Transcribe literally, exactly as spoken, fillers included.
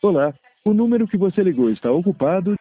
Olá, o número que você ligou está ocupado.